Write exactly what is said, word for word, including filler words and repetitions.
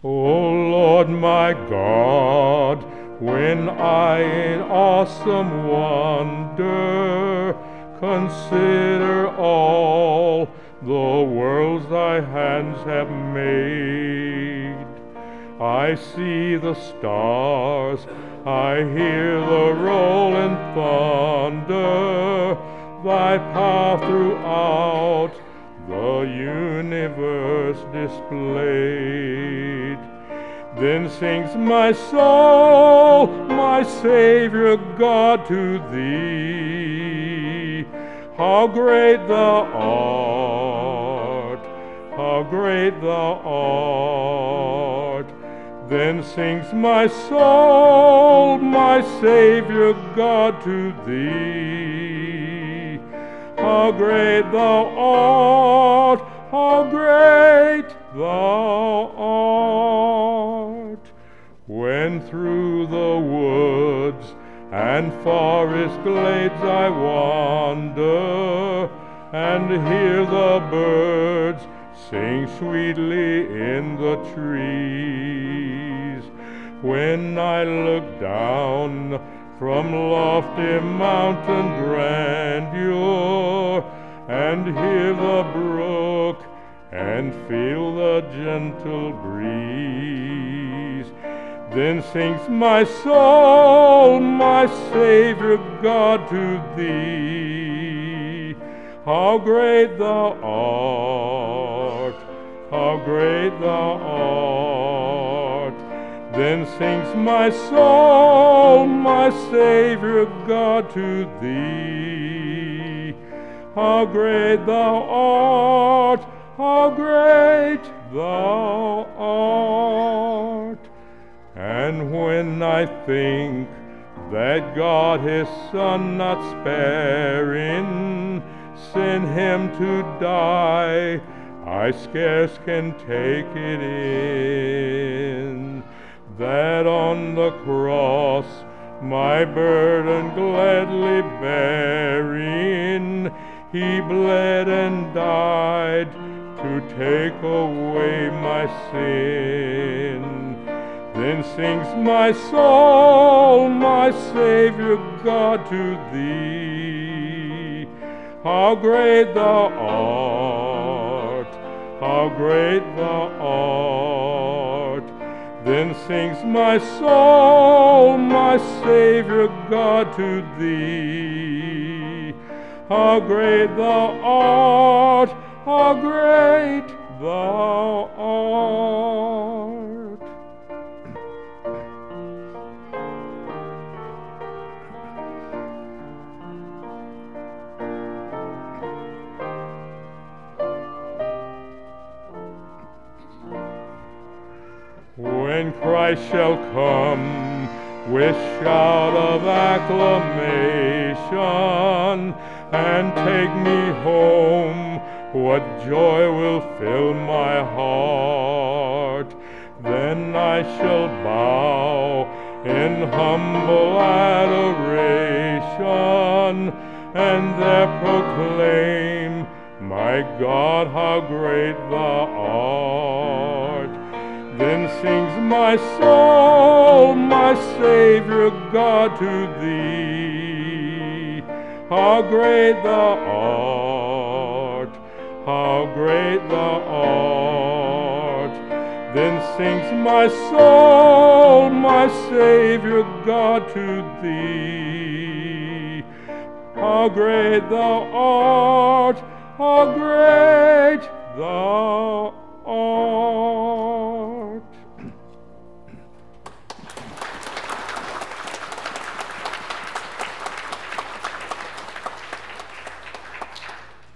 O Lord my God, when I in awesome wonder consider all the worlds thy hands have made, I see the stars, I hear the rolling thunder, thy power throughout the universe displayed. Then sings my soul, my Savior God, to thee. How great thou art, how great thou art. Then sings my soul, my Savior God, to thee. How great thou art, how great thou art. When through the woods and forest glades I wander, and hear the birds sing sweetly in the trees, when I look down from lofty mountain grandeur, and hear the brook, and feel the gentle breeze, then sings my soul, my Savior God, to thee. How great thou art, how great thou art. Then sings my soul, my Savior God, to thee. How great thou art, how great thou art. And when I think that God his Son not sparing sent him to die, I scarce can take it in, that on the cross my burden gladly bearing, he bled and died to take away my sin. Then sings my soul, my Savior God, to thee. How great thou art, how great thou art. Then sings my soul, my Savior God, to thee. How great thou art, how great thou art. When Christ shall come with shout of acclamation and take me home, what joy will fill my heart. Then I shall bow in humble adoration and there proclaim, my God, how great thou art. Then sings my soul, my Savior God, to thee. How great thou art, how great thou art. Then sings my soul, my Savior God, to thee. How great thou art, how great thou art.